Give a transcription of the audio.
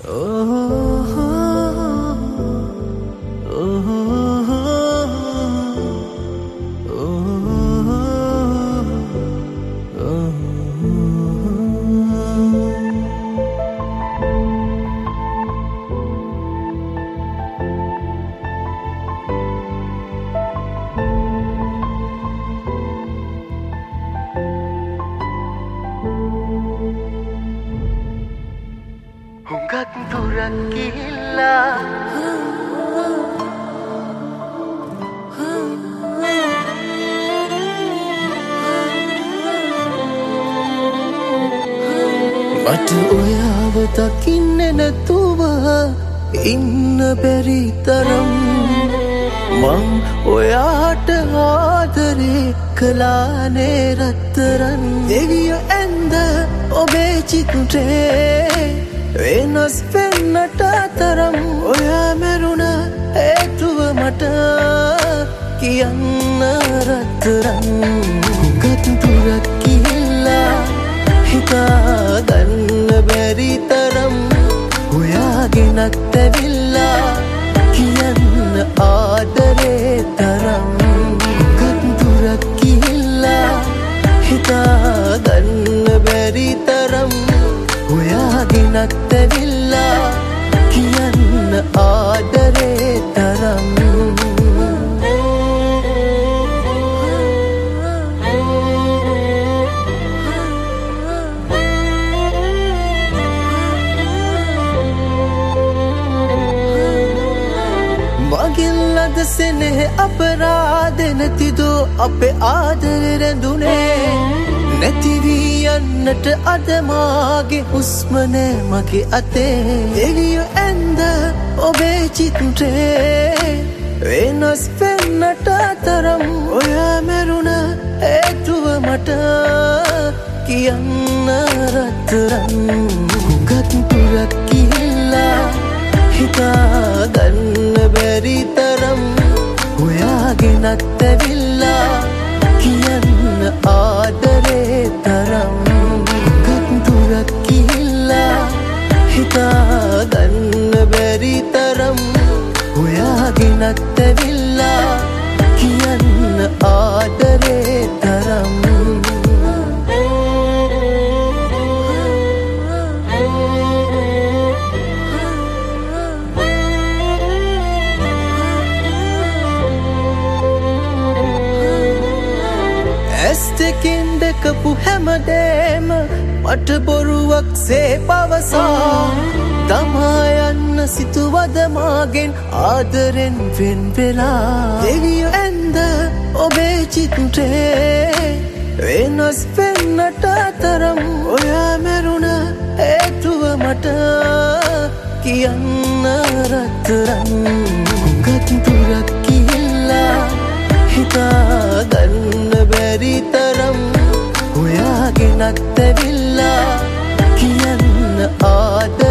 Hunggat durak gila මට ඔයාව දකින්න නැතුව ඉන්න බැරි තරම් මං ඔයාට ආදරේ කළානේ රත්තරන් දෙවිය ඇන්ද ඔබේ චිත්‍රේ වෙනස් වෙන්නට තරම් ඔයා මැරුණ හේතුව මට කියන්න රත්තරන් හුඟක් දුරක් ගිහිල්ලා හිතා ගන්න බැරි තරම් ඔයාගෙනත් ඇවිල්ලා කියන්න ආදරේ තරම් හුඟක් දුරක් ගිහිල්ලා හිතා ගන්න බැරි තරම් ඔයාගෙනත් ඇවිල්ලා කියන්න ආදරේ තරම් මගිල්ලද සෙනෙහ අපරාධ නැතිදෝ අපේ ආදරේ රැඳුනේ නැති වී යන්නට අද මාගේ හුස්ම නෑ මගේ අතේ දෙවියෝ ඇන්ද ඔබේ චිත්‍රේ වෙනස් වෙන්නට තරම් ඔයා මැරුණ හේතුව මට කියන්න රත්තරන් හුඟක් දුරක් ගිහිල්ලා හිතා ගන්න බැරි තරම් ඔයාගෙනත් ඇවිල්ලා කියන්න ආදරේ තරම් හුඟක් දුරක් ගිහිල්ලා හිතා ගන්න බැරි තරම් ඔයාගෙනත් ඇවිල්ලා කියන්න ආදරේ තරම් ඇස් දෙකින් දැකපු හැමදේම මට බොරුවක් සේ පවසා තමා යන්න සිතුවද මාගෙන් ආදරෙන් වෙන් වෙලා දෙවියෝ ඇන්ද ඔබේ චිත්‍රේ වෙනස් වෙන්නට තරම් ඔයා මැරුණ හේතුව මට කියන්න රත්තරන් හුඟක් දුරක් ගිහිල්ලා හිතා ගන්න බැරි තරම් ඔයාගෙනත් ඇවිල්ලා කියන්න ආදරේ